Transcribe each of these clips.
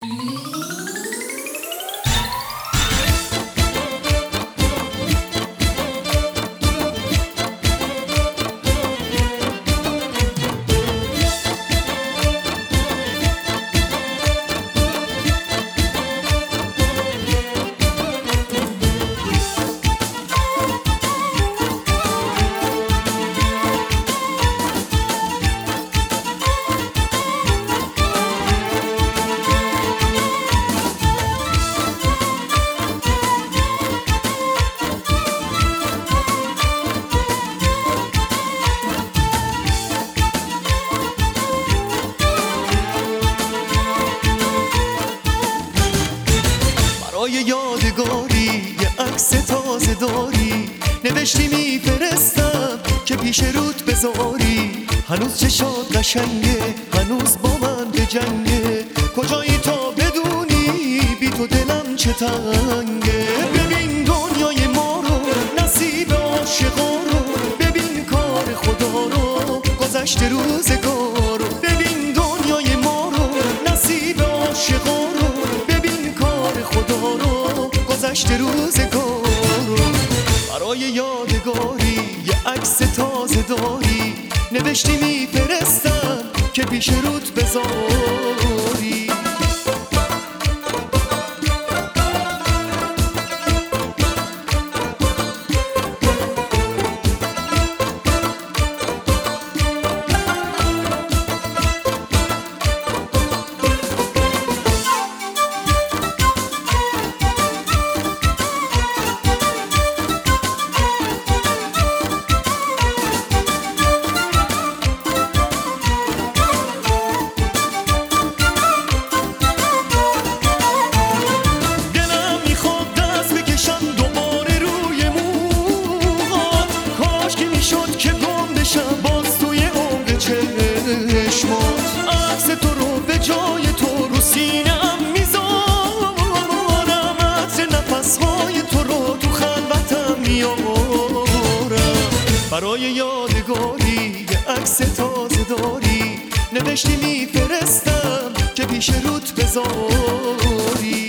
برای یادگاری یه عکس تازه داری، نوشتی میفرستم که پیش رود بذاری. هنوز چشات قشنگه، هنوز با من به جنگه، کجایی تا بدونی بی تو دلم چه تنگه. ببین دنیای ما رو، نصیب عاشقا رو، ببین کار خدا رو، گذشته روزگار رو. ببین دنیای ما رو، نصیب عاشقا رو، ببین کار خدا رو، گذشته روزگار رو. برای یادگاری یه عکس تازه داری، نوشتی میفرستم که پیش رود بذاری. باز توی عمق چشمات عکس تو رو به جای تو رو سینه‌ام میذارم، عطر نفسهای تو رو تو خلوتم میارم. برای یادگاری یه عکس تازه داری، نوشتی میفرستم که پیش رود بذاری.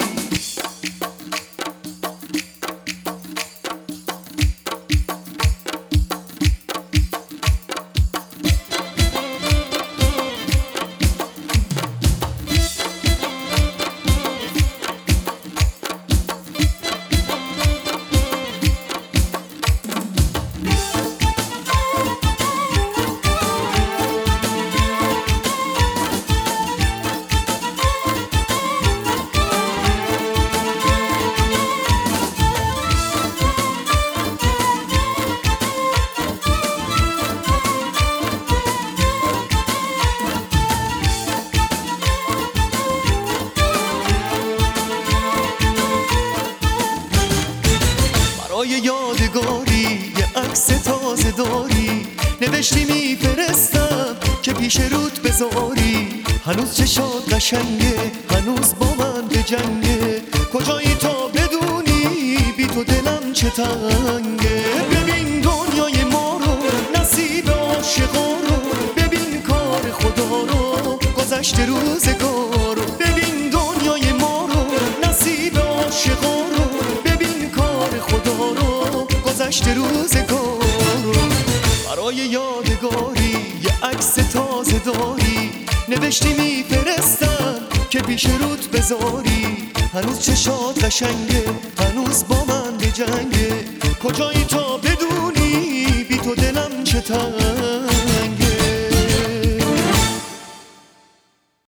برای یادگاری یه عکس تازه داری، نوشتی میفرستم که پیش رود بذاری. هنوز چشات قشنگه، هنوز با من به جنگه، کجایی تا بدونی بی تو دلم چه تنگه. ببین دنیای ما رو، نصیب عاشقا رو، ببین کار خدا رو، گذشته روزگار رو. ببین دنیای ما رو، نصیب عاشقا رو، ببین کار خدا رو، گذشته روزگار رو. برای یادگاری یه عکس تازه داری، نوشتی میفرستم که پیش رود بذاری. هنوز چشات قشنگه، هنوز با من به جنگه، کجایی تا بدونی بی تو دلم چه تنگه.